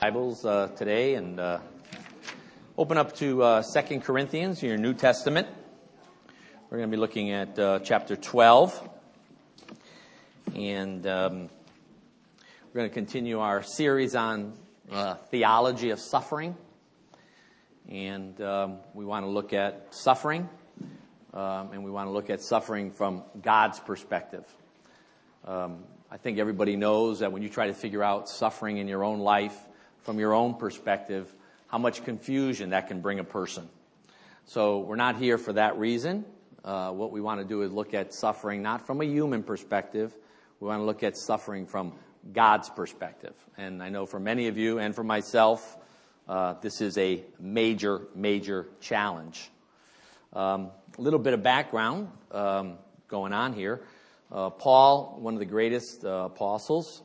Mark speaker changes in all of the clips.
Speaker 1: Bibles today and open up to 2 Corinthians in your New Testament. We're going to be looking at chapter 12, and we're going to continue our series on theology of suffering, and we want to look at suffering, and we want to look at suffering from God's perspective. I think everybody knows that when you try to figure out suffering in your own life, from your own perspective, how much confusion that can bring a person. So we're not here for that reason. What we want to do is look at suffering not from a human perspective. We want to look at suffering from God's perspective. And I know for many of you and for myself, this is a major, major challenge. A little bit of background going on here. Paul, one of the greatest apostles,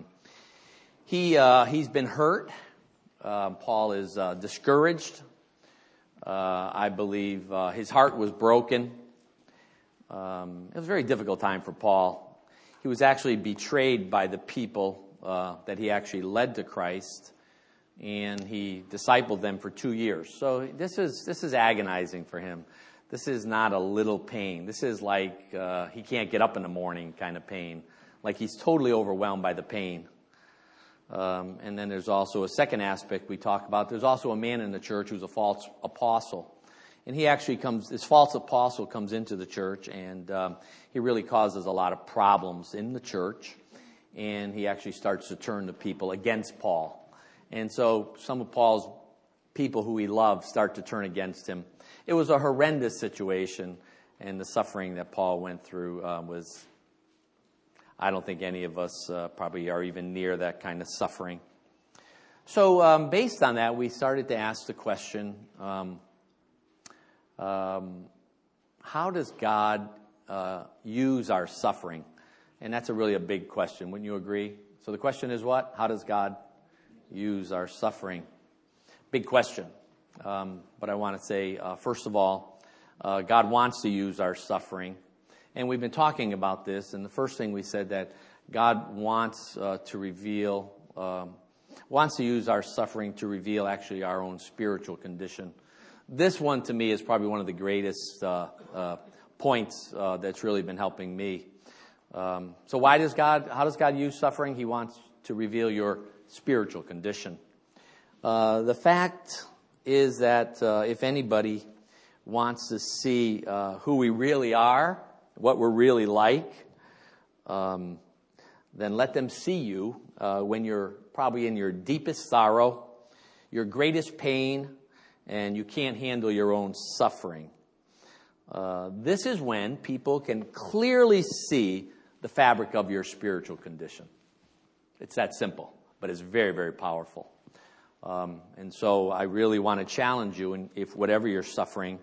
Speaker 1: He's been hurt. Paul is discouraged. I believe his heart was broken. It was a very difficult time for Paul. He was actually betrayed by the people that he actually led to Christ, and he discipled them for 2 years. So this is agonizing for him. This is not a little pain. This is like he can't get up in the morning kind of pain. Like he's totally overwhelmed by the pain. And then there's also a second aspect we talk about. There's also a man in the church who's a false apostle. And this false apostle comes into the church, and he really causes a lot of problems in the church. And he actually starts to turn the people against Paul. And so some of Paul's people who he loved start to turn against him. It was a horrendous situation, and the suffering that Paul went through was... I don't think any of us probably are even near that kind of suffering. So based on that, we started to ask the question, how does God use our suffering? And that's really a big question, wouldn't you agree? So the question is what? How does God use our suffering? Big question. But I want to say, first of all, God wants to use our suffering. And we've been talking about this, and the first thing we said that God wants wants to use our suffering to reveal actually our own spiritual condition. This one to me is probably one of the greatest points that's really been helping me. So how does God use suffering? He wants to reveal your spiritual condition. The fact is that if anybody wants to see who we really are, what we're really like, then let them see you when you're probably in your deepest sorrow, your greatest pain, and you can't handle your own suffering. This is when people can clearly see the fabric of your spiritual condition. It's that simple, but it's very, very powerful. And so I really want to challenge you, and if whatever you're suffering,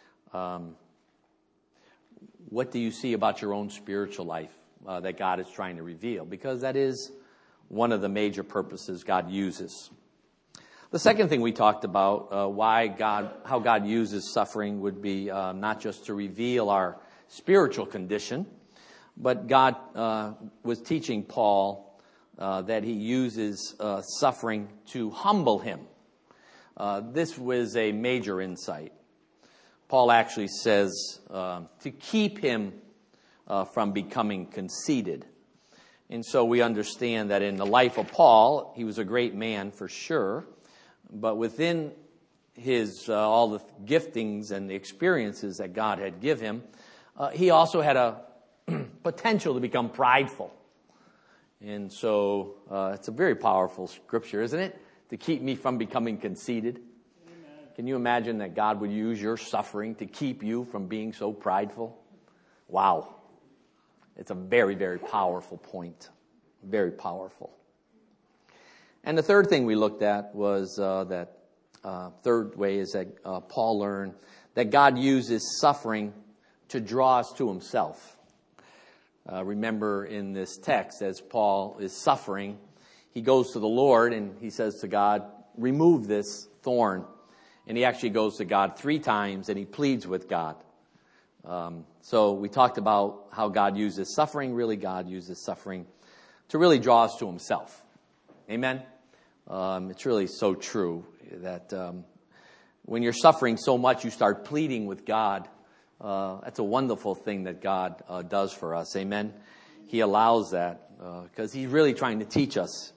Speaker 1: what do you see about your own spiritual life that God is trying to reveal? Because that is one of the major purposes God uses. The second thing we talked about, how God uses suffering would be not just to reveal our spiritual condition, but God was teaching Paul that he uses suffering to humble him. This was a major insight. Paul actually says to keep him from becoming conceited. And so we understand that in the life of Paul, he was a great man for sure, but within his all the giftings and the experiences that God had given him, he also had a potential to become prideful. And so it's a very powerful scripture, isn't it? To keep me from becoming conceited. Can you imagine that God would use your suffering to keep you from being so prideful? Wow. It's a very, very powerful point. Very powerful. And the third thing we looked at was third way is that Paul learned that God uses suffering to draw us to himself. Remember in this text, as Paul is suffering, he goes to the Lord and he says to God, remove this thorn. And he actually goes to God 3 times, and he pleads with God. So we talked about how God uses suffering. Really, God uses suffering to really draw us to himself. Amen? It's really so true that when you're suffering so much, you start pleading with God. That's a wonderful thing that God does for us. Amen. He allows that because he's really trying to teach us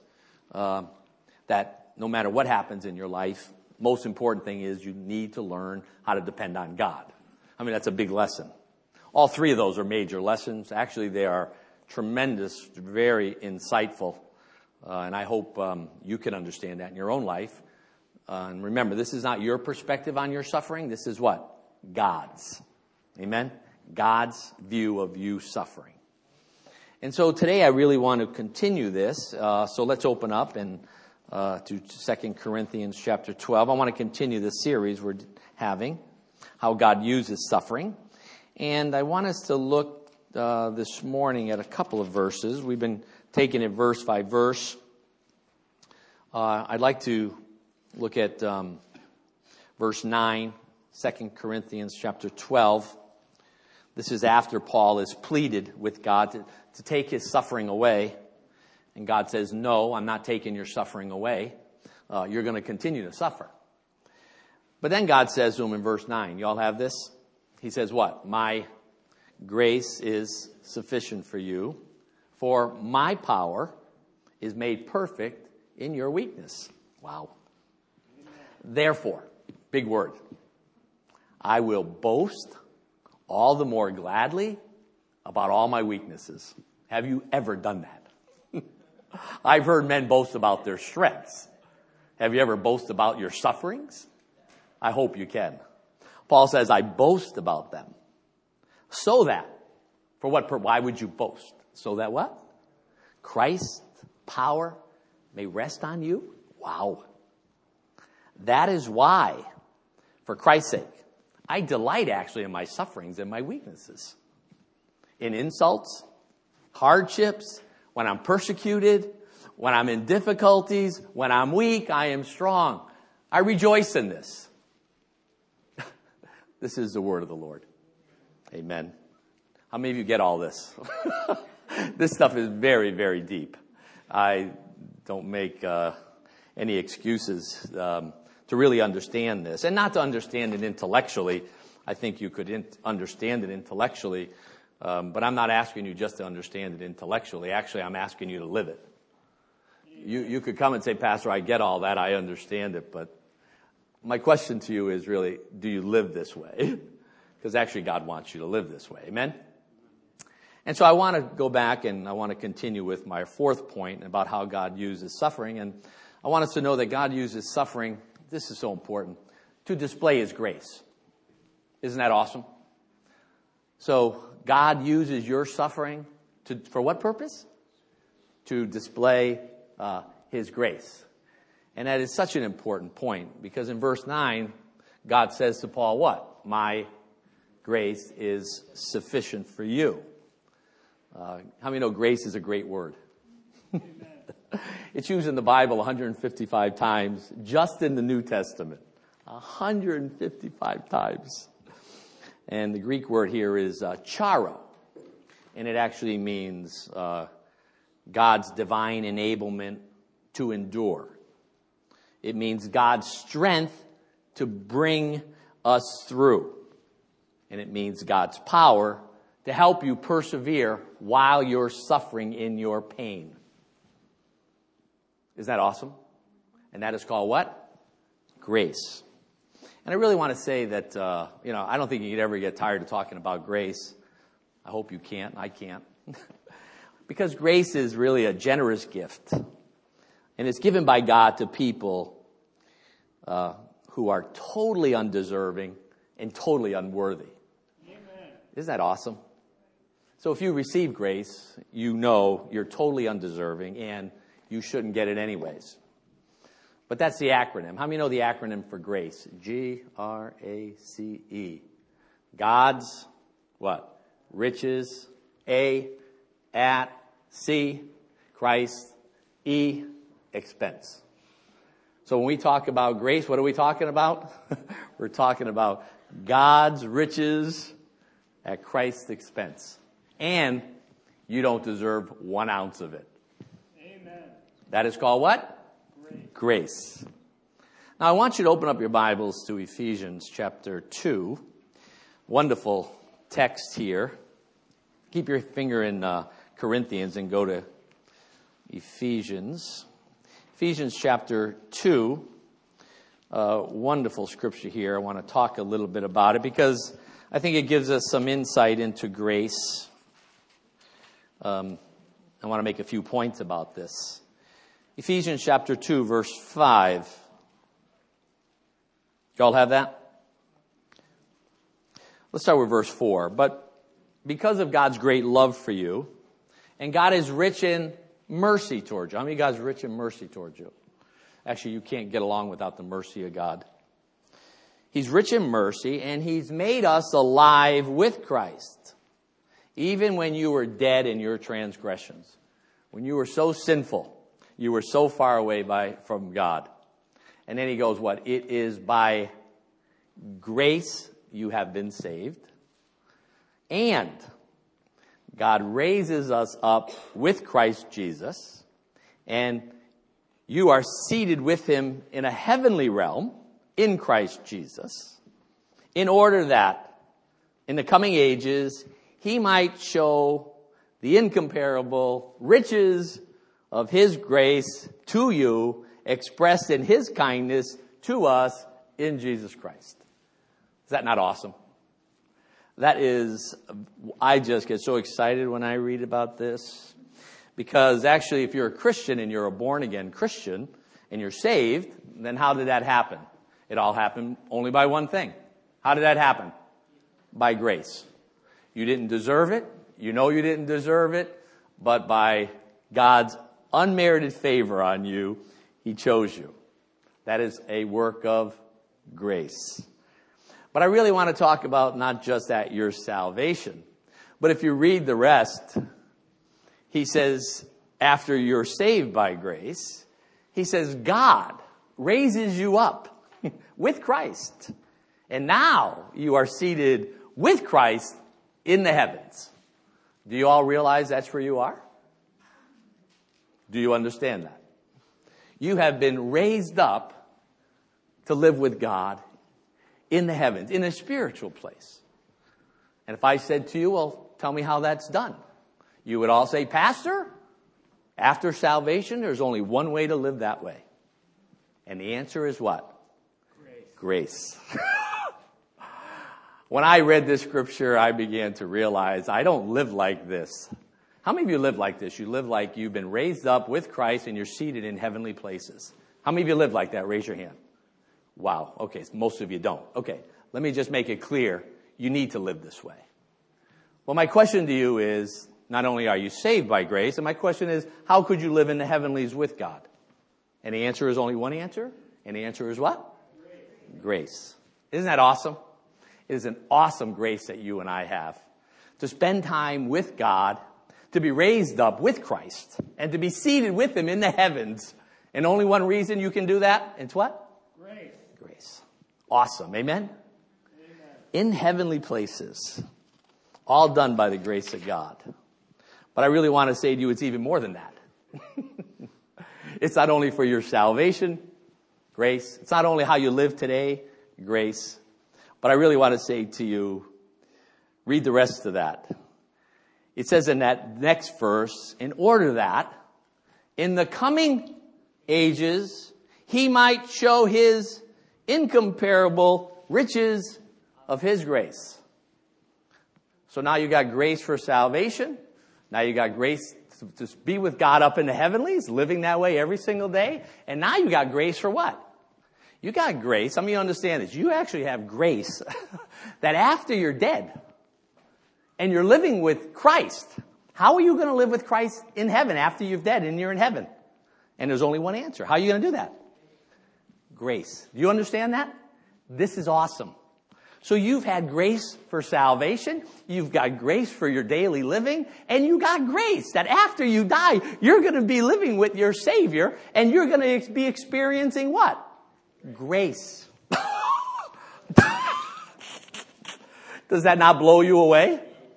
Speaker 1: that no matter what happens in your life, most important thing is you need to learn how to depend on God. I mean, that's a big lesson. All three of those are major lessons. Actually, they are tremendous, very insightful. And I hope you can understand that in your own life. And remember, this is not your perspective on your suffering. This is what? God's. Amen? God's view of you suffering. And so today I really want to continue this. So let's open up to 2 Corinthians chapter 12. I want to continue the series we're having, how God uses suffering. And I want us to look this morning at a couple of verses. We've been taking it verse by verse. I'd like to look at verse 9, 2 Corinthians chapter 12. This is after Paul has pleaded with God to take his suffering away. And God says, no, I'm not taking your suffering away. You're going to continue to suffer. But then God says to him in verse 9, you all have this? He says what? My grace is sufficient for you, for my power is made perfect in your weakness. Wow. Therefore, big word, I will boast all the more gladly about all my weaknesses. Have you ever done that? I've heard men boast about their strengths. Have you ever boasted about your sufferings? I hope you can. Paul says, I boast about them. So that, for what purpose? Why would you boast? So that what? Christ's power may rest on you? Wow. That is why, for Christ's sake, I delight actually in my sufferings and my weaknesses. In insults, hardships, when I'm persecuted, when I'm in difficulties, when I'm weak, I am strong. I rejoice in this. This is the word of the Lord. Amen. How many of you get all this? This stuff is very, very deep. I don't make any excuses to really understand this. And not to understand it intellectually. I think you could understand it intellectually. But I'm not asking you just to understand it intellectually. Actually, I'm asking you to live it. You could come and say, Pastor, I get all that. I understand it. But my question to you is really, do you live this way? Because actually God wants you to live this way. Amen? And so I want to go back and I want to continue with my fourth point about how God uses suffering. And I want us to know that God uses suffering, this is so important, to display his grace. Isn't that awesome? So God uses your suffering for what purpose? To display his grace. And that is such an important point because in verse 9, God says to Paul what? My grace is sufficient for you. How many know grace is a great word? It's used in the Bible 155 times, just in the New Testament. 155 times. And the Greek word here is charo. And it actually means God's divine enablement to endure. It means God's strength to bring us through. And it means God's power to help you persevere while you're suffering in your pain. Isn't that awesome? And that is called what? Grace. And I really want to say that, I don't think you could ever get tired of talking about grace. I hope you can't. I can't. Because grace is really a generous gift. And it's given by God to people who are totally undeserving and totally unworthy. Amen. Isn't that awesome? So if you receive grace, you know you're totally undeserving and you shouldn't get it anyways. But that's the acronym. How many know the acronym for grace? G-R-A-C-E. God's, what? Riches. A, at, C, Christ, E, expense. So when we talk about grace, what are we talking about? We're talking about God's riches at Christ's expense. And you don't deserve 1 ounce of it. Amen. That is called what? Grace. Now I want you to open up your Bibles to Ephesians chapter 2. Wonderful text here. Keep your finger in Corinthians and go to Ephesians. Ephesians chapter 2. Wonderful scripture here. I want to talk a little bit about it because I think it gives us some insight into grace. I want to make a few points about this. Ephesians chapter 2, verse 5. Y'all have that? Let's start with verse 4. But because of God's great love for you, and God is rich in mercy towards you. How many of you guys are rich in mercy towards you? Actually, you can't get along without the mercy of God. He's rich in mercy, and He's made us alive with Christ, even when you were dead in your transgressions. When you were so sinful, you were so far away from God. And then he goes, what? It is by grace you have been saved. And God raises us up with Christ Jesus. And you are seated with Him in a heavenly realm in Christ Jesus. In order that in the coming ages He might show the incomparable riches of His grace to you, expressed in His kindness to us in Jesus Christ. Is that not awesome? That is, I just get so excited when I read about this. Because actually, if you're a Christian and you're a born-again Christian and you're saved, then how did that happen? It all happened only by one thing. How did that happen? By grace. You didn't deserve it. You know you didn't deserve it. But by God's unmerited favor on you, He chose you. That is a work of grace. But I really want to talk about not just that, your salvation. But if you read the rest, he says, after you're saved by grace, he says, God raises you up with Christ. And now you are seated with Christ in the heavens. Do you all realize that's where you are? Do you understand that? You have been raised up to live with God in the heavens, in a spiritual place. And if I said to you, well, tell me how that's done, you would all say, Pastor, after salvation, there's only one way to live that way. And the answer is what? Grace. When I read this scripture, I began to realize I don't live like this. How many of you live like this? You live like you've been raised up with Christ and you're seated in heavenly places. How many of you live like that? Raise your hand. Wow. Okay. Most of you don't. Okay. Let me just make it clear. You need to live this way. Well, my question to you is, not only are you saved by grace, and my question is, how could you live in the heavenlies with God? And the answer is only one answer. And the answer is what? Grace. Isn't that awesome? It is an awesome grace that you and I have. To spend time with God, to be raised up with Christ, and to be seated with Him in the heavens. And only one reason you can do that, it's what? Grace. Awesome. Amen? In heavenly places. All done by the grace of God. But I really want to say to you, it's even more than that. It's not only for your salvation, grace. It's not only how you live today, grace. But I really want to say to you, read the rest of that. It says in that next verse, in order that in the coming ages, He might show His incomparable riches of His grace. So now you got grace for salvation. Now you got grace to be with God up in the heavenlies, living that way every single day. And now you got grace for what? You got grace. Some of you understand this. You actually have grace that after you're dead and you're living with Christ, how are you going to live with Christ in heaven after you're dead and you're in heaven? And there's only one answer. How are you going to do that? Grace. Do you understand that? This is awesome. So you've had grace for salvation, you've got grace for your daily living, and you got grace that after you die, you're going to be living with your Savior, and you're going to be experiencing what? Grace. Does that not blow you away?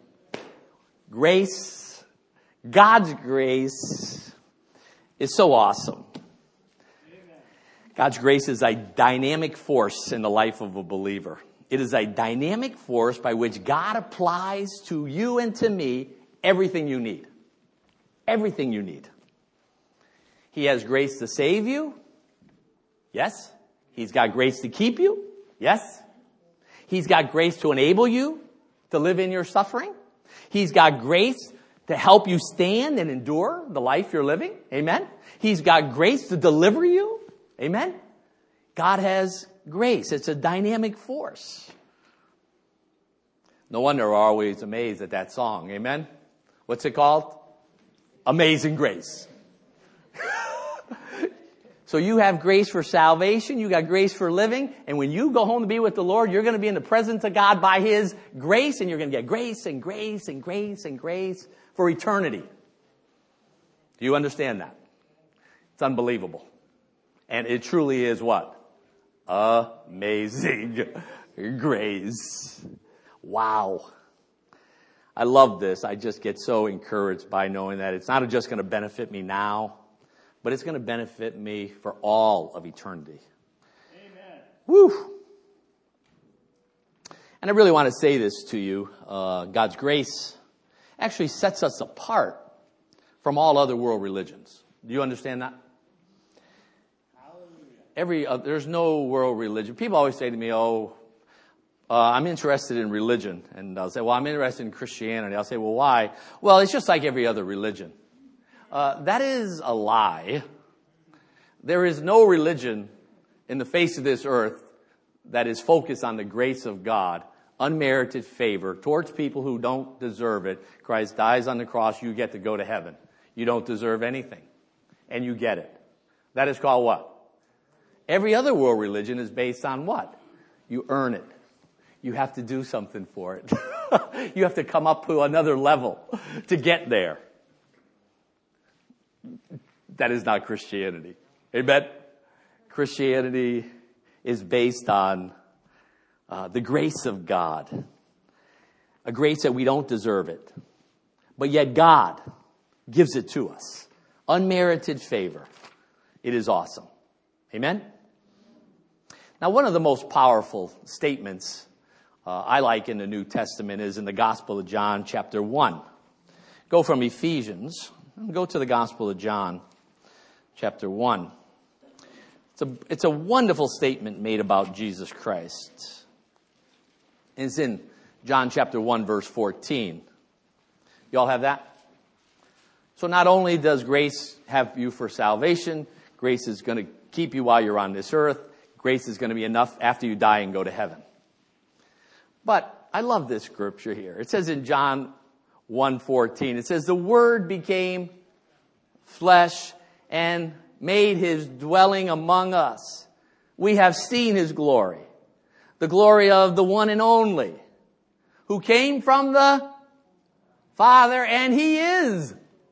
Speaker 1: Grace, God's grace is so awesome. God's grace is a dynamic force in the life of a believer. It is a dynamic force by which God applies to you and to me everything you need. Everything you need. He has grace to save you. Yes. He's got grace to keep you. Yes. He's got grace to enable you to live in your suffering. He's got grace to help you stand and endure the life you're living. Amen. He's got grace to deliver you. Amen. God has grace. It's a dynamic force. No wonder we're always amazed at that song. Amen. What's it called? Amazing Grace. So you have grace for salvation. You got grace for living. And when you go home to be with the Lord, you're going to be in the presence of God by His grace. And you're going to get grace and grace and grace and grace for eternity. Do you understand that? It's unbelievable. And it truly is what? Amazing grace. Wow. I love this. I just get so encouraged by knowing that it's not just going to benefit me now, but it's going to benefit me for all of eternity. Amen. Woo. And I really want to say this to you. God's grace actually sets us apart from all other world religions. Do you understand that? There's no world religion. People always say to me, I'm interested in religion. And I'll say, well, I'm interested in Christianity. I'll say, well, why? Well, it's just like every other religion. That is a lie. There is no religion in the face of this earth that is focused on the grace of God, unmerited favor towards people who don't deserve it. Christ dies on the cross. You get to go to heaven. You don't deserve anything. And you get it. That is called what? Every other world religion is based on what? You earn it. You have to do something for it. You have to come up to another level to get there. That is not Christianity. Amen? Christianity is based on the grace of God. A grace that we don't deserve it. But yet God gives it to us. Unmerited favor. It is awesome. Amen? Now, one of the most powerful statements I like in the New Testament is in the Gospel of John, chapter 1. Go from Ephesians, and go to the Gospel of John, chapter 1. It's a wonderful statement made about Jesus Christ. It's in John chapter 1, verse 14. You all have that? So not only does grace have you for salvation, grace is going to keep you while you're on this earth. Grace is going to be enough after you die and go to heaven. But I love this scripture here. It says in John 1:14, it says, the Word became flesh and made His dwelling among us. We have seen His glory, the glory of the one and only, who came from the Father, and He is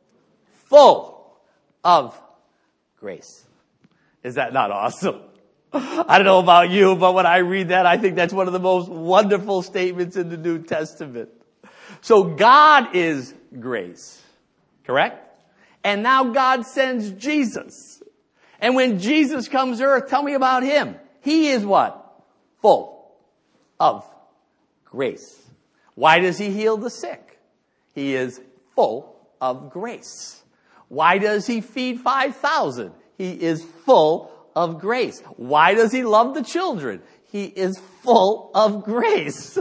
Speaker 1: full of grace. Is that not awesome? I don't know about you, but when I read that, I think that's one of the most wonderful statements in the New Testament. So God is grace, correct? And now God sends Jesus. And when Jesus comes to earth, tell me about Him. He is what? Full of grace. Why does He heal the sick? He is full of grace. Why does He feed 5,000? He is full of grace. Why does He love the children? He is full of grace.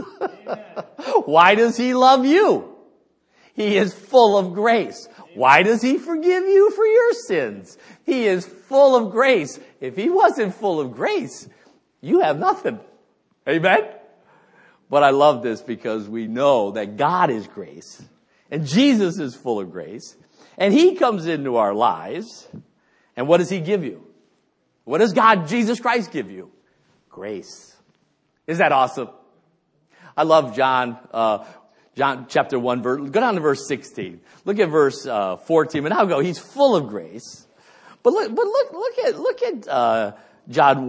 Speaker 1: Why does He love you? He is full of grace. Why does He forgive you for your sins? He is full of grace. If He wasn't full of grace, you have nothing. Amen? But I love this because we know that God is grace and Jesus is full of grace and He comes into our lives. And what does He give you? What does God, Jesus Christ, give you? Grace. Is that awesome? I love John chapter 1, go down to verse 16. Look at verse 14. And I'll go, He's full of grace. But look at John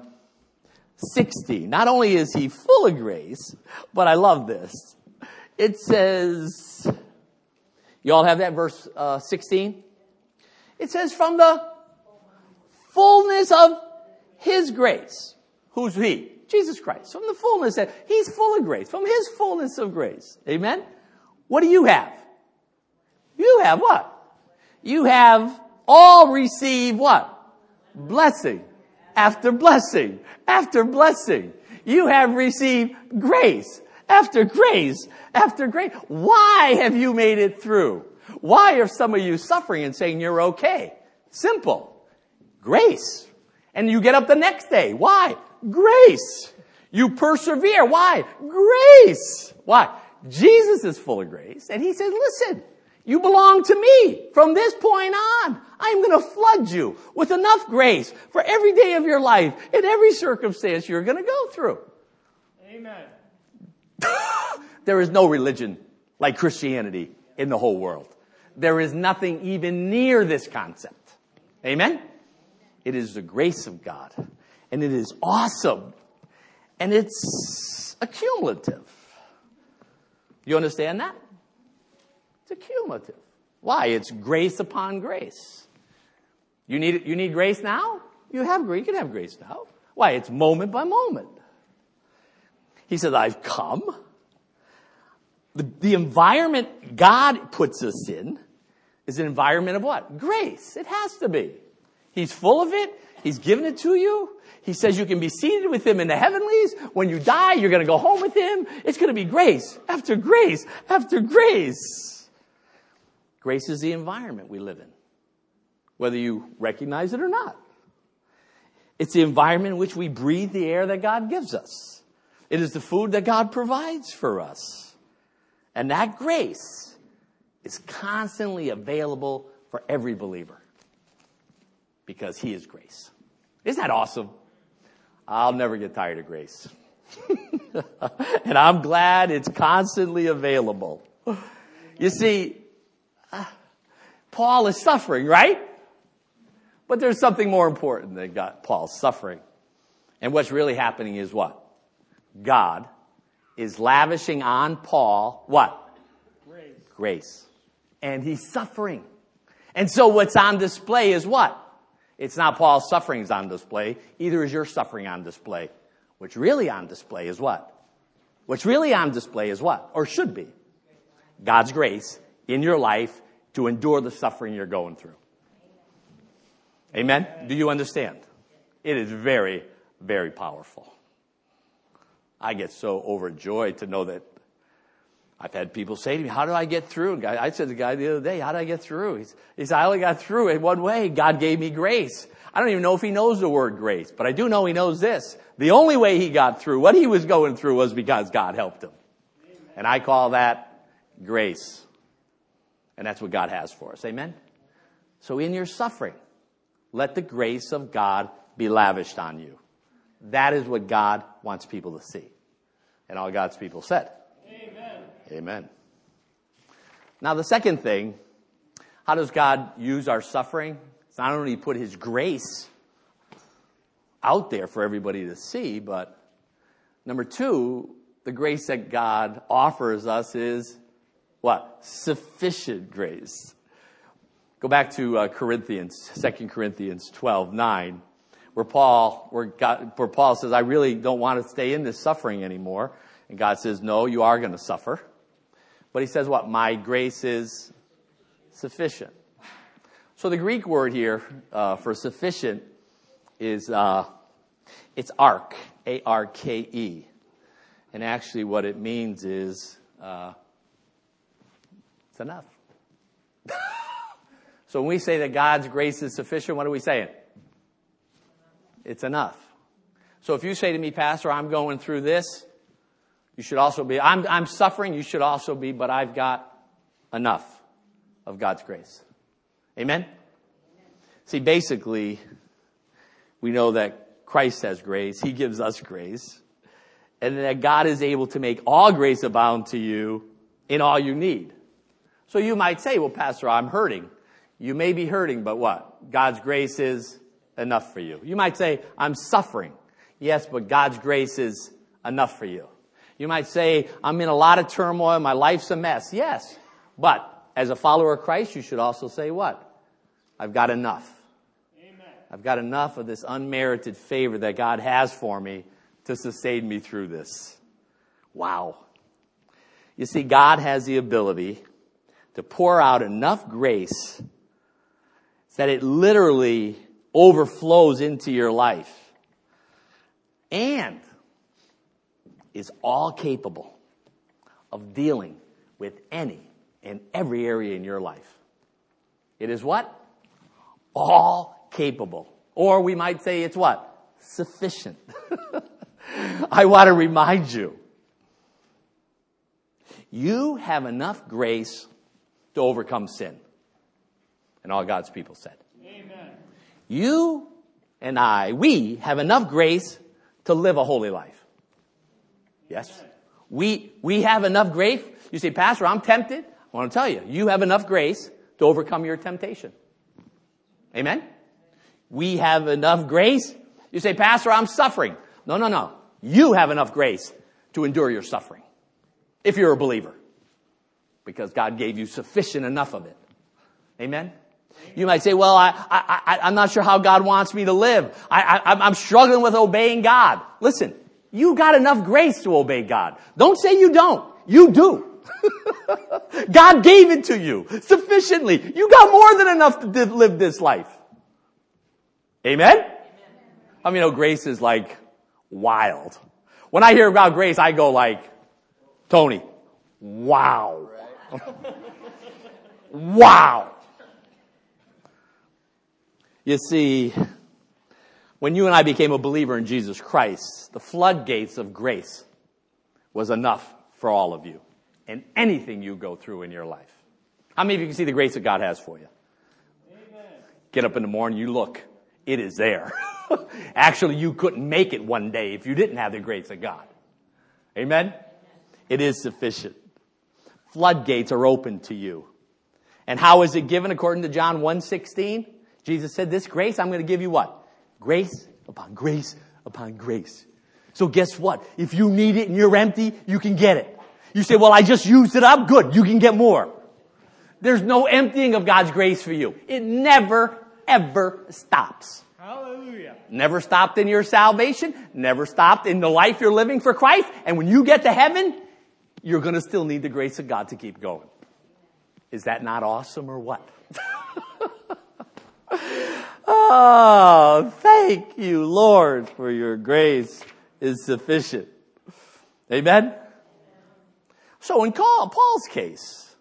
Speaker 1: 1:16. Not only is He full of grace, but I love this. It says, you all have that verse 16? It says, from the fullness of His grace. Who's He? Jesus Christ. From the fullness, He's full of grace. From His fullness of grace. Amen? What do you have? You have what? You have all received what? Blessing. After blessing. After blessing. You have received grace. After grace. After grace. Why have you made it through? Why are some of you suffering and saying you're okay? Simple. Grace. And you get up the next day. Why? Grace. You persevere. Why? Grace. Why? Jesus is full of grace. And He says, listen, you belong to me. From this point on, I'm going to flood you with enough grace for every day of your life in every circumstance you're going to go through.
Speaker 2: Amen.
Speaker 1: There is no religion like Christianity in the whole world. There is nothing even near this concept. Amen? It is the grace of God. And it is awesome. And it's accumulative. You understand that? It's accumulative. Why? It's grace upon grace. You need grace now? You can have grace now. Why? It's moment by moment. He says, I've come. The environment God puts us in is an environment of what? Grace. It has to be. He's full of it. He's given it to you. He says you can be seated with Him in the heavenlies. When you die, you're going to go home with Him. It's going to be grace after grace after grace. Grace is the environment we live in, whether you recognize it or not. It's the environment in which we breathe the air that God gives us. It is the food that God provides for us. And that grace is constantly available for every believer because He is grace. Isn't that awesome? I'll never get tired of grace. And I'm glad it's constantly available. You see, Paul is suffering, right? But there's something more important than Paul's suffering. And what's really happening is what? God is lavishing on Paul what? Grace. And he's suffering. And so what's on display is what? It's not Paul's suffering is on display. Either is your suffering on display. What's really on display is what? What's really on display is what? Or should be. God's grace in your life to endure the suffering you're going through. Amen? Do you understand? It is very, very powerful. I get so overjoyed to know that I've had people say to me, how do I get through? I said to the guy the other day, how did I get through? He said, I only got through in one way. God gave me grace. I don't even know if he knows the word grace, but I do know he knows this. The only way he got through what he was going through was because God helped him. Amen. And I call that grace. And that's what God has for us. Amen? So in your suffering, let the grace of God be lavished on you. That is what God wants people to see. And all God's people said. Amen. Amen. Now the second thing, how does God use our suffering? It's not only put his grace out there for everybody to see, but number two, the grace that God offers us is what? Sufficient grace. Go back to Corinthians, 2 Corinthians 12:9, where Paul says, I really don't want to stay in this suffering anymore. And God says, no, you are going to suffer. But he says what? My grace is sufficient. So the Greek word here for sufficient is, it's ark, A-R-K-E. And actually what it means is, it's enough. So when we say that God's grace is sufficient, what are we saying? It's enough. So if you say to me, Pastor, I'm going through this, you should also be, I'm suffering, you should also be, but I've got enough of God's grace. Amen? See, basically, we know that Christ has grace. He gives us grace. And that God is able to make all grace abound to you in all you need. So you might say, well, Pastor, I'm hurting. You may be hurting, but what? God's grace is enough for you. You might say, I'm suffering. Yes, but God's grace is enough for you. You might say, I'm in a lot of turmoil. My life's a mess. Yes, but as a follower of Christ, you should also say what? I've got enough. Amen. I've got enough of this unmerited favor that God has for me to sustain me through this. Wow. You see, God has the ability to pour out enough grace that it literally overflows into your life and is all capable of dealing with any and every area in your life. It is what? All capable. Or we might say it's what? Sufficient. I want to remind you, you have enough grace to overcome sin. And all God's people said. Amen. You and we have enough grace to live a holy life. Yes? We have enough grace. You say, Pastor, I'm tempted. I want to tell you, you have enough grace to overcome your temptation. Amen? We have enough grace. You say, Pastor, I'm suffering. No. You have enough grace to endure your suffering. If you're a believer. Because God gave you sufficient enough of it. Amen? You might say, well, I'm not sure how God wants me to live. I'm struggling with obeying God. Listen, you got enough grace to obey God. Don't say you don't. You do. God gave it to you sufficiently. You got more than enough to live this life. Amen? I mean, grace is like wild. When I hear about grace, I go like, Tony, wow. Wow. You see, when you and I became a believer in Jesus Christ, the floodgates of grace was enough for all of you and anything you go through in your life. How many of you can see the grace that God has for you? Amen. Get up in the morning, you look, it is there. Actually, you couldn't make it one day if you didn't have the grace of God. Amen? It is sufficient. Floodgates are open to you. And how is it given according to John 1:16? Jesus said, this grace, I'm going to give you what? Grace upon grace upon grace. So guess what? If you need it and you're empty, you can get it. You say, well, I just used it up. Good. You can get more. There's no emptying of God's grace for you. It never, ever stops. Hallelujah. Never stopped in your salvation. Never stopped in the life you're living for Christ. And when you get to heaven, you're going to still need the grace of God to keep going. Is that not awesome or what? Oh, thank you, Lord, for your grace is sufficient. Amen? So in Paul's case,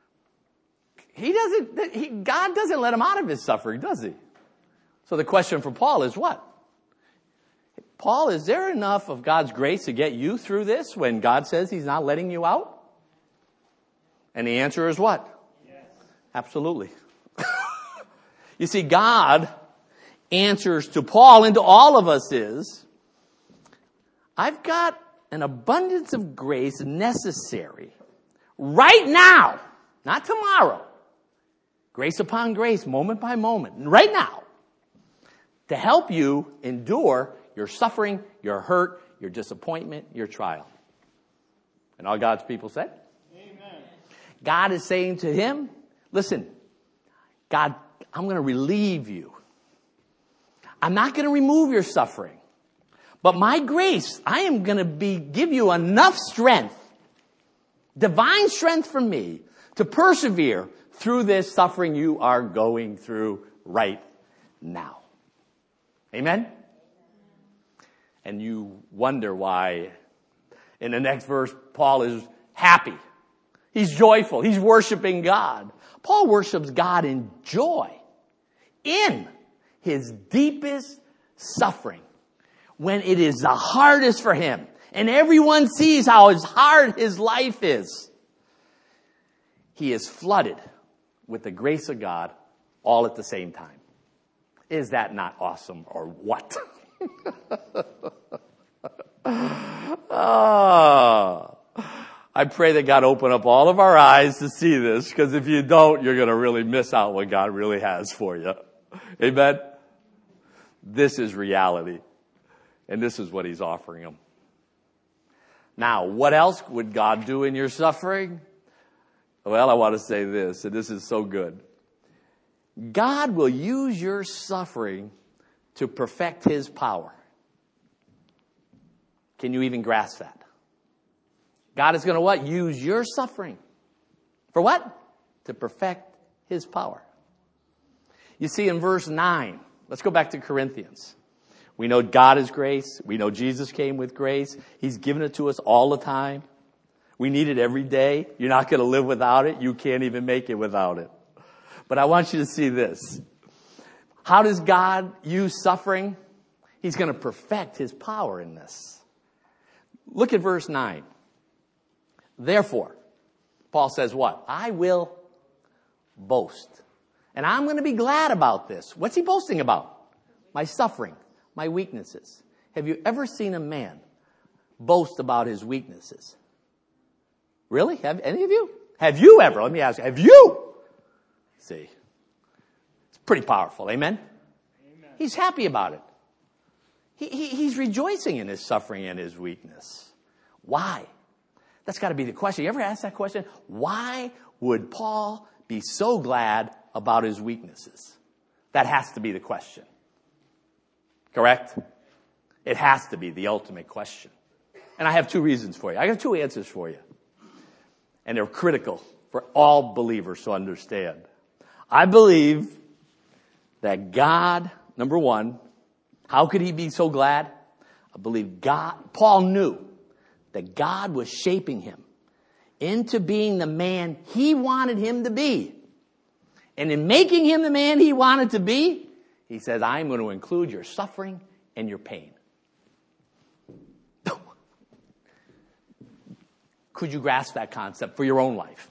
Speaker 1: God doesn't let him out of his suffering, does he? So the question for Paul is what? Paul, is there enough of God's grace to get you through this when God says he's not letting you out? And the answer is what? Yes. Absolutely. You see, God answers to Paul and to all of us is, I've got an abundance of grace necessary right now, not tomorrow. Grace upon grace, moment by moment, right now, to help you endure your suffering, your hurt, your disappointment, your trial. And all God's people said? Amen. God is saying to him, listen, God, I'm going to relieve you. I'm not going to remove your suffering. But my grace, I am going to give you enough strength, divine strength from me, to persevere through this suffering you are going through right now. Amen? And you wonder why in the next verse Paul is happy. He's joyful. He's worshiping God. Paul worships God in joy in his deepest suffering, when it is the hardest for him. And everyone sees how hard his life is. He is flooded with the grace of God all at the same time. Is that not awesome or what? I pray that God open up all of our eyes to see this, because if you don't, you're going to really miss out what God really has for you. Amen? This is reality. And this is what he's offering them. Now, what else would God do in your suffering? Well, I want to say this, and this is so good. God will use your suffering to perfect his power. Can you even grasp that? God is going to what? Use your suffering. For what? To perfect his power. You see in verse 9, let's go back to Corinthians. We know God is grace. We know Jesus came with grace. He's given it to us all the time. We need it every day. You're not going to live without it. You can't even make it without it. But I want you to see this. How does God use suffering? He's going to perfect his power in this. Look at verse 9. Therefore, Paul says what? I will boast. And I'm going to be glad about this. What's he boasting about? My suffering, my weaknesses. Have you ever seen a man boast about his weaknesses? Really? Have any of you? Have you ever? Let me ask you. Have you? See. It's pretty powerful. Amen? Amen. He's happy about it. He's rejoicing in his suffering and his weakness. Why? That's got to be the question. You ever ask that question? Why would Paul be so glad about his weaknesses? That has to be the question. Correct? It has to be the ultimate question. And I have two reasons for you. I have two answers for you. And they're critical for all believers to understand. I believe that God, number one, how could he be so glad? I believe Paul knew that God was shaping him into being the man he wanted him to be. And in making him the man he wanted to be, he says, I'm going to include your suffering and your pain. Could you grasp that concept for your own life?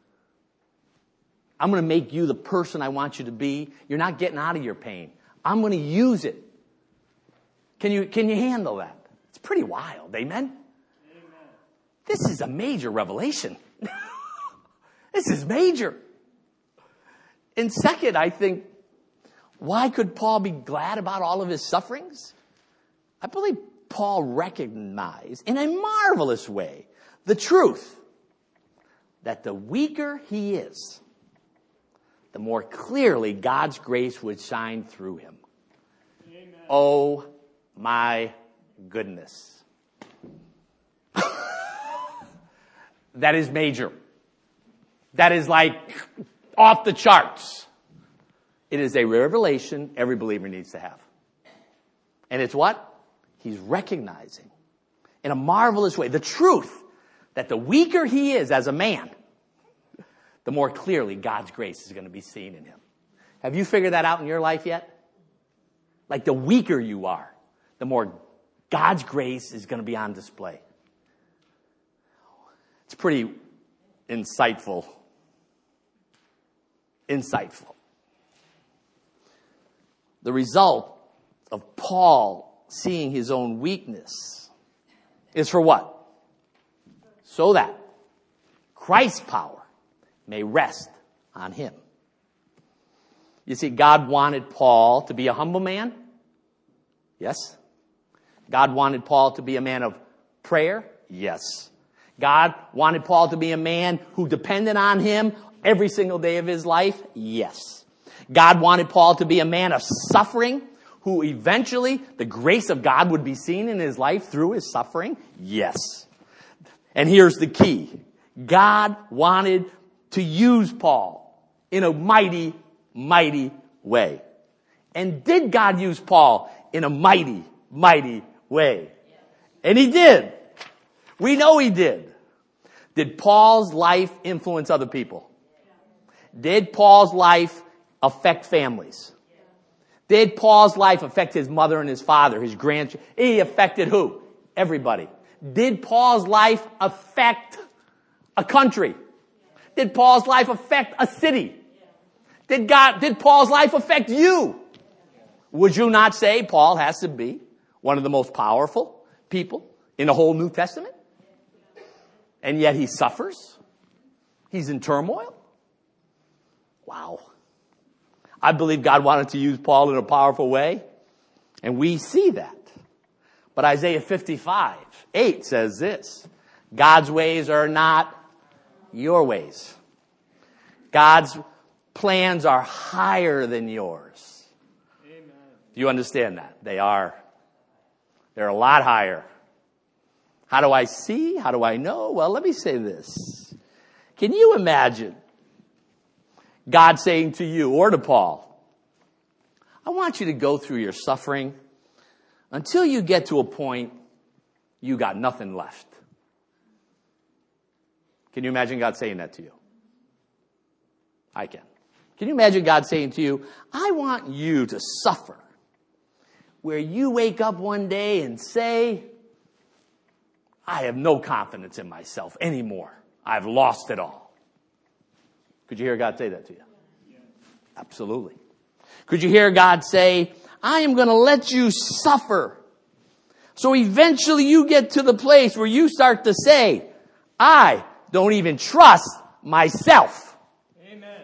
Speaker 1: I'm going to make you the person I want you to be. You're not getting out of your pain. I'm going to use it. Can you handle that? It's pretty wild. Amen? This is a major revelation. This is major. And second, I think, why could Paul be glad about all of his sufferings? I believe Paul recognized in a marvelous way the truth that the weaker he is, the more clearly God's grace would shine through him. Amen. Oh my goodness. That is major. That is like off the charts. It is a revelation every believer needs to have. And it's what? He's recognizing in a marvelous way the truth that the weaker he is as a man, the more clearly God's grace is going to be seen in him. Have you figured that out in your life yet? Like the weaker you are, the more God's grace is going to be on display. It's pretty insightful. The result of Paul seeing his own weakness is for what? So that Christ's power may rest on him. You see, God wanted Paul to be a humble man. Yes. God wanted Paul to be a man of prayer. Yes. God wanted Paul to be a man who depended on him every single day of his life. Yes. God wanted Paul to be a man of suffering, who eventually the grace of God would be seen in his life through his suffering. Yes. And here's the key. God wanted to use Paul in a mighty, mighty way. And did God use Paul in a mighty, mighty way? And he did. We know he did. Did Paul's life influence other people? Did Paul's life affect families? Did Paul's life affect his mother and his father, his grandchildren? He affected who? Everybody. Did Paul's life affect a country? Did Paul's life affect a city? Did Paul's life affect you? Would you not say Paul has to be one of the most powerful people in the whole New Testament? And yet he suffers. He's in turmoil. Wow. I believe God wanted to use Paul in a powerful way. And we see that. But Isaiah 55:8 says this. God's ways are not your ways. God's plans are higher than yours. Amen. Do you understand that? They are. They're a lot higher. How do I see? How do I know? Well, let me say this. Can you imagine God saying to you or to Paul, I want you to go through your suffering until you get to a point you got nothing left. Can you imagine God saying that to you? I can. Can you imagine God saying to you, I want you to suffer where you wake up one day and say, I have no confidence in myself anymore. I've lost it all. Could you hear God say that to you? Yeah. Absolutely. Could you hear God say, I am going to let you suffer so eventually you get to the place where you start to say, I don't even trust myself.
Speaker 2: Amen.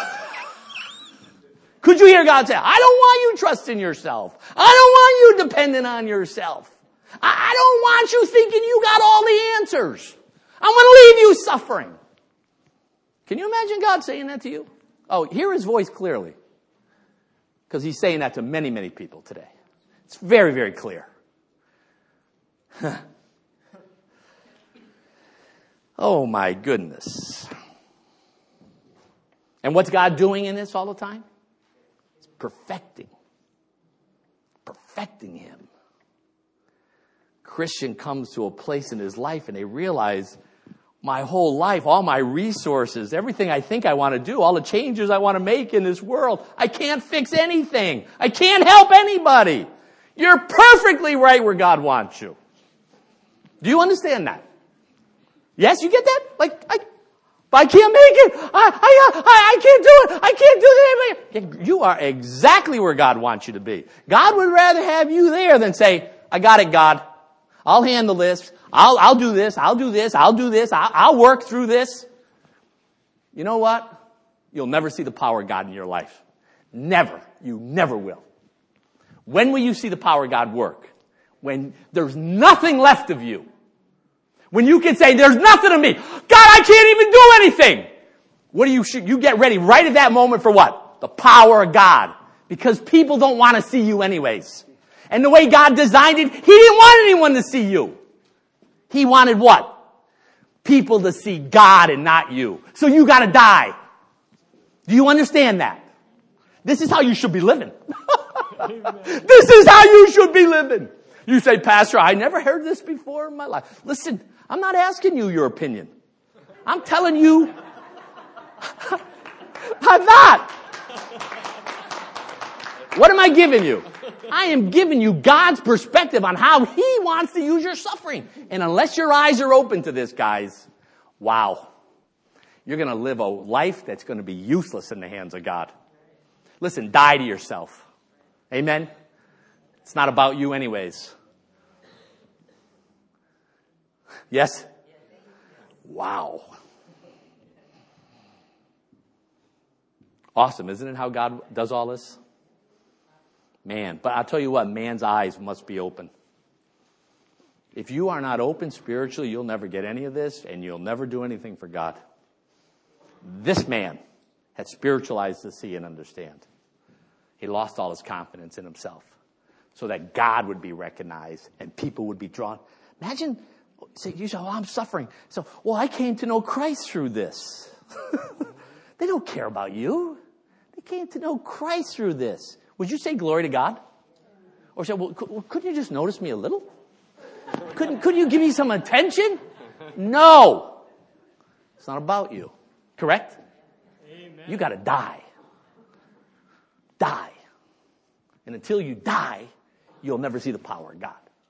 Speaker 1: Could you hear God say, I don't want you trusting yourself. I don't want you dependent on yourself. I don't want you thinking you got all the answers. I'm going to leave you suffering. Can you imagine God saying that to you? Oh, hear his voice clearly. Because he's saying that to many, many people today. It's very, very clear. Oh my goodness. And what's God doing in this all the time? It's perfecting him. Christian comes to a place in his life and they realize my whole life, all my resources, everything I think I want to do, all the changes I want to make in this world, I can't fix anything. I can't help anybody. You're perfectly right where God wants you. Do you understand that? Yes, you get that? I can't make it. I can't do it. I can't do it. You are exactly where God wants you to be. God would rather have you there than say, I got it, God. I'll handle this. I'll do this. I'll do this. I'll do this. I'll work through this. You know what? You'll never see the power of God in your life. Never. You never will. When will you see the power of God work? When there's nothing left of you. When you can say, there's nothing of me. God, I can't even do anything. What do you get ready right at that moment for what? The power of God. Because people don't want to see you anyways. And the way God designed it, He didn't want anyone to see you. He wanted what? People to see God and not you. So you got to die. Do you understand that? This is how you should be living. This is how you should be living. You say, Pastor, I never heard this before in my life. Listen, I'm not asking you your opinion. I'm telling you, I'm not. What am I giving you? I am giving you God's perspective on how He wants to use your suffering. And unless your eyes are open to this, guys, wow, you're going to live a life that's going to be useless in the hands of God. Listen, die to yourself. Amen? It's not about you anyways. Yes? Wow. Awesome, isn't it how God does all this? Man, but I'll tell you what, man's eyes must be open. If you are not open spiritually, you'll never get any of this, and you'll never do anything for God. This man had spiritualized to see and understand. He lost all his confidence in himself so that God would be recognized and people would be drawn. Imagine, you say, I'm suffering. So, I came to know Christ through this. They don't care about you. They came to know Christ through this. Would you say glory to God? Or say, couldn't you just notice me a little? Couldn't you give me some attention? No. It's not about you. Correct?
Speaker 2: Amen.
Speaker 1: You got to die. Die. And until you die, you'll never see the power of God.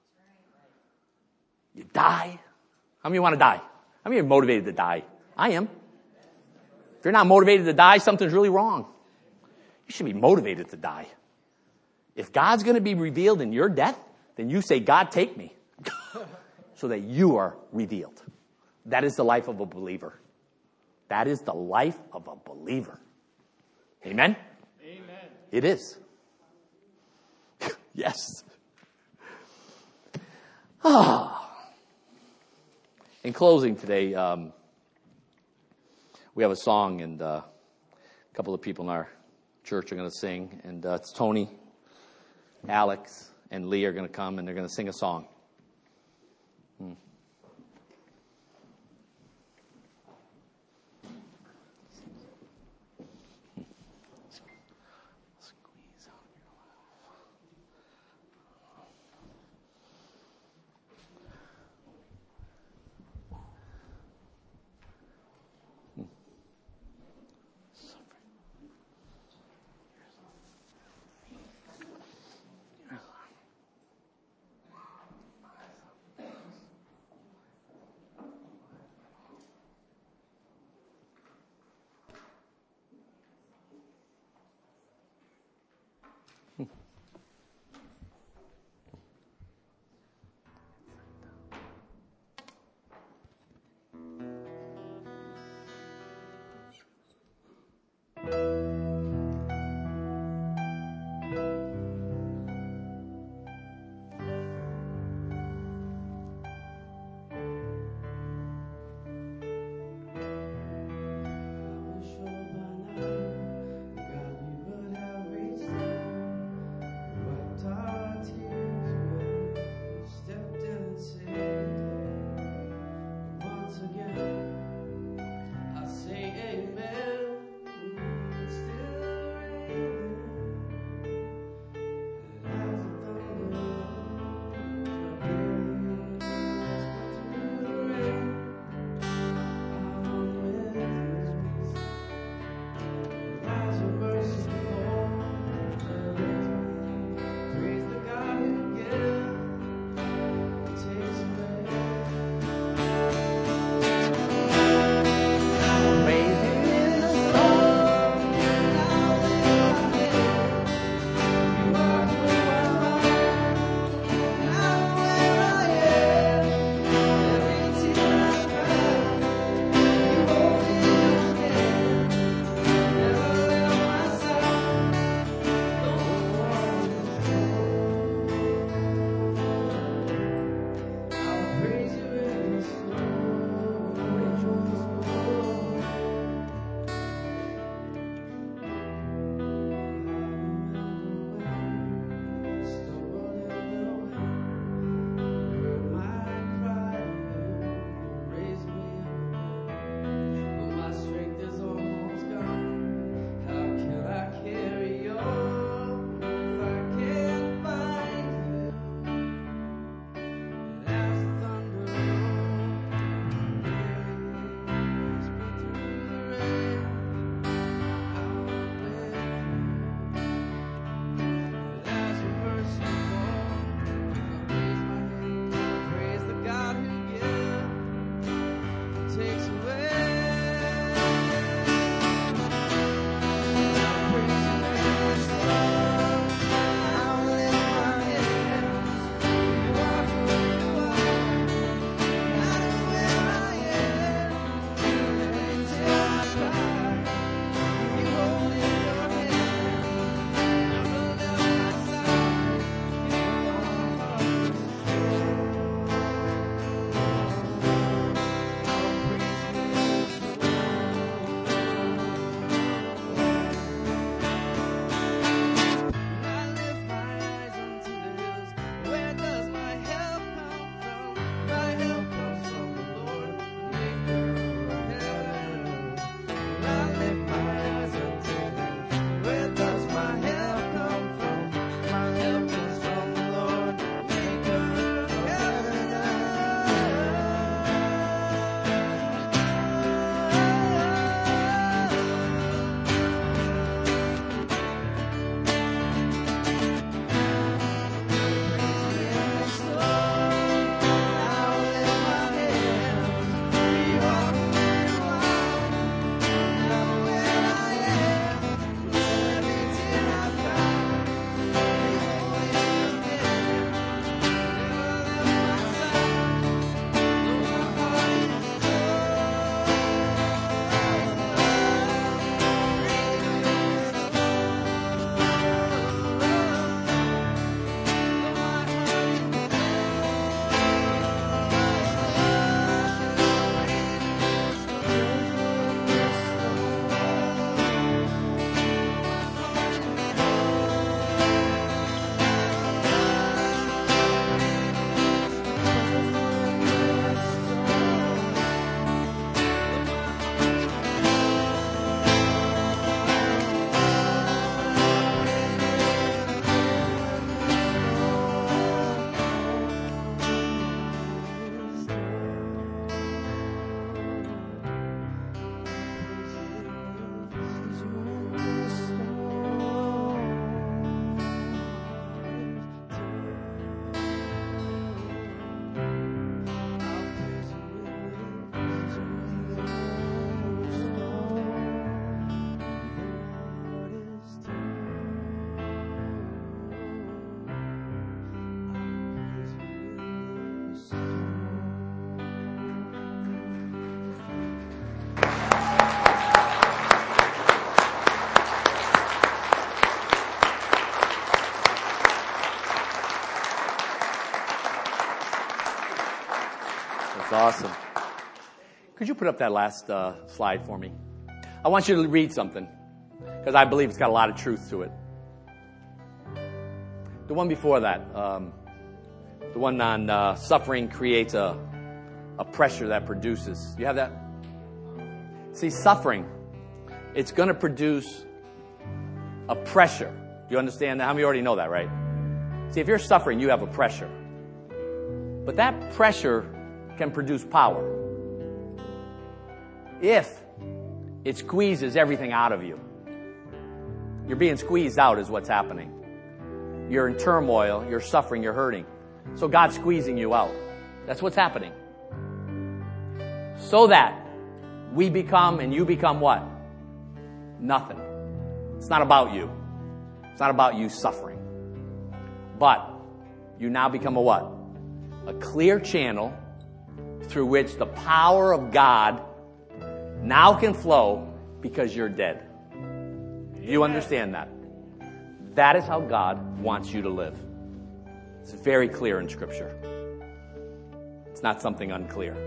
Speaker 1: You die. How many want to die? How many are motivated to die? I am. If you're not motivated to die, something's really wrong. You should be motivated to die. If God's going to be revealed in your death, then you say, God, take me. So that you are revealed. That is the life of a believer. That is the life of a believer. Amen?
Speaker 2: Amen.
Speaker 1: It is. Yes. In closing today, we have a song, and a couple of people in our church are going to sing, and it's Tony. Alex and Lee are going to come and they're going to sing a song. That's awesome. Could you put up that last slide for me? I want you to read something, because I believe it's got a lot of truth to it. The one before that, the one on suffering creates a pressure that produces. You have that? See, suffering, it's going to produce a pressure. Do you understand that? How many already know that, right? See, if you're suffering, you have a pressure. But that pressure can produce power. If it squeezes everything out of you. You're being squeezed out is what's happening. You're in turmoil, you're suffering, you're hurting. So God's squeezing you out. That's what's happening. So that we become and you become what? Nothing. It's not about you. It's not about you suffering. But you now become a what? A clear channel through which the power of God now can flow because you're dead. Do you understand that? That is how God wants you to live. It's very clear in Scripture. It's not something unclear.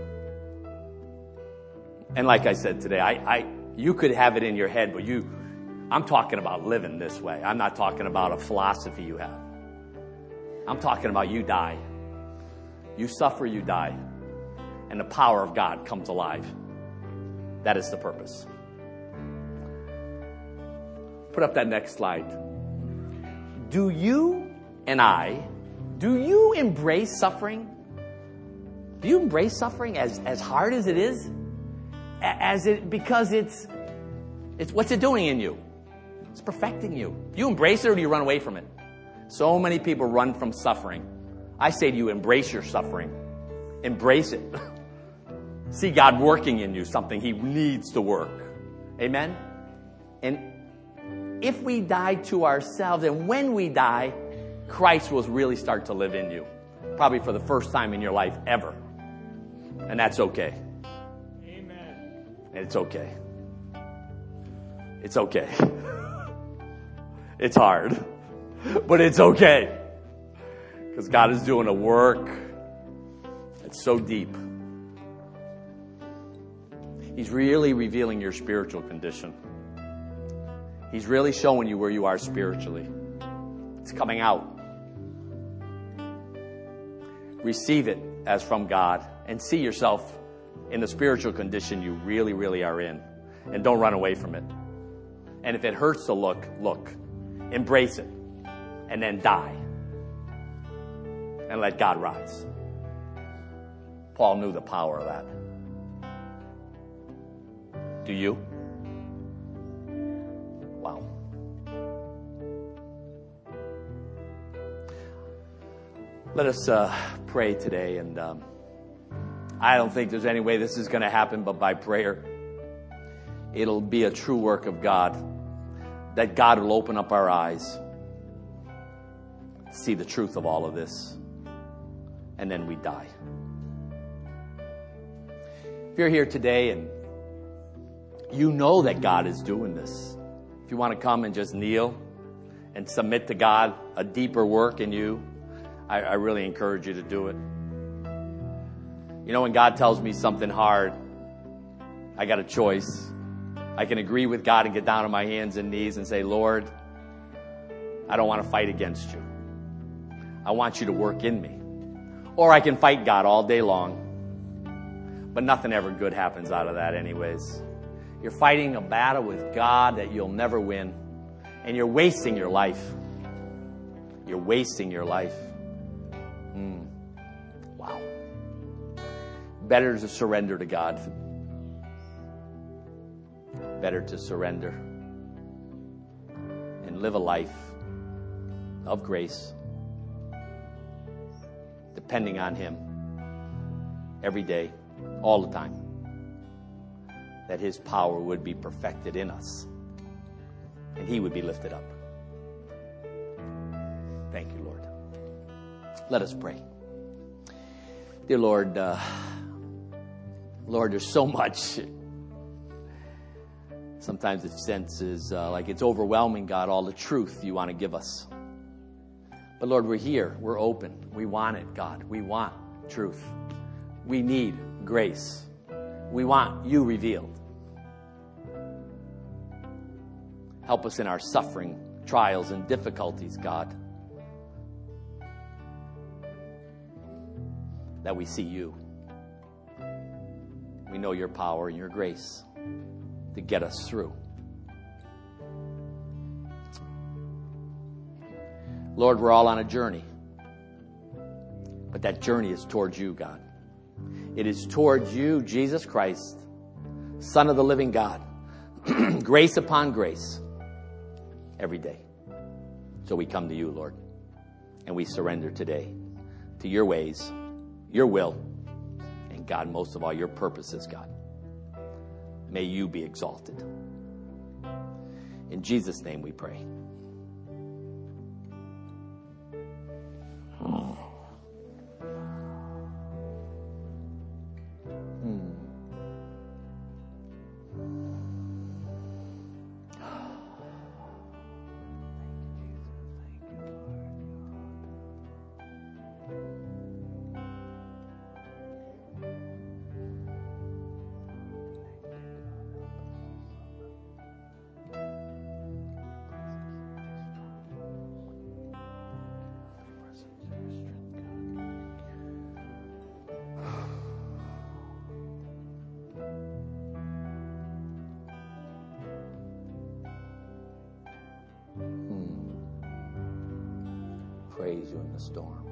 Speaker 1: And like I said today, you could have it in your head, but I'm talking about living this way. I'm not talking about a philosophy you have. I'm talking about you die. You suffer, you die. And the power of God comes alive. That is the purpose. Put up that next slide. Do you embrace suffering? Do you embrace suffering as hard as it is? Because it's what's it doing in you? It's perfecting you. Do you embrace it or do you run away from it? So many people run from suffering. I say to you, embrace your suffering. Embrace it. See God working in you something He needs to work. Amen? And if we die to ourselves, and when we die, Christ will really start to live in you. Probably for the first time in your life ever. And that's okay.
Speaker 2: Amen.
Speaker 1: And it's okay. It's okay. It's hard. But it's okay. Because God is doing a work that's so deep. He's really revealing your spiritual condition. He's really showing you where you are spiritually. It's coming out. Receive it as from God and see yourself in the spiritual condition you really, really are in. And don't run away from it. And if it hurts to look. Embrace it. And then die. And let God rise. Paul knew the power of that. Do you? Wow. Let us pray today. And I don't think there's any way this is going to happen but by prayer. It'll be a true work of God. That God will open up our eyes. See the truth of all of this. And then we die. If you're here today and you know that God is doing this, if you want to come and just kneel and submit to God a deeper work in you, I really encourage you to do it. You know, when God tells me something hard, I got a choice. I can agree with God and get down on my hands and knees and say, Lord, I don't want to fight against you. I want you to work in me. Or I can fight God all day long. But nothing ever good happens out of that anyways. You're fighting a battle with God that you'll never win. And you're wasting your life. You're wasting your life. Wow. Better to surrender to God. Better to surrender. And live a life of grace. Depending on Him. Every day. All the time. That His power would be perfected in us. And He would be lifted up. Thank you, Lord. Let us pray. Dear Lord, Lord, there's so much. Sometimes it senses like it's overwhelming, God, all the truth you want to give us. But Lord, we're here. We're open. We want it, God. We want truth. We need grace. We want you revealed. Help us in our suffering, trials, and difficulties, God. That we see you. We know your power and your grace to get us through. Lord, we're all on a journey. But that journey is towards you, God. It is towards you, Jesus Christ, Son of the living God. Grace upon grace. Every day. So we come to you, Lord. And we surrender today to your ways, your will, and God, most of all, your purposes, God. May you be exalted. In Jesus' name we pray. Praise you in the storm.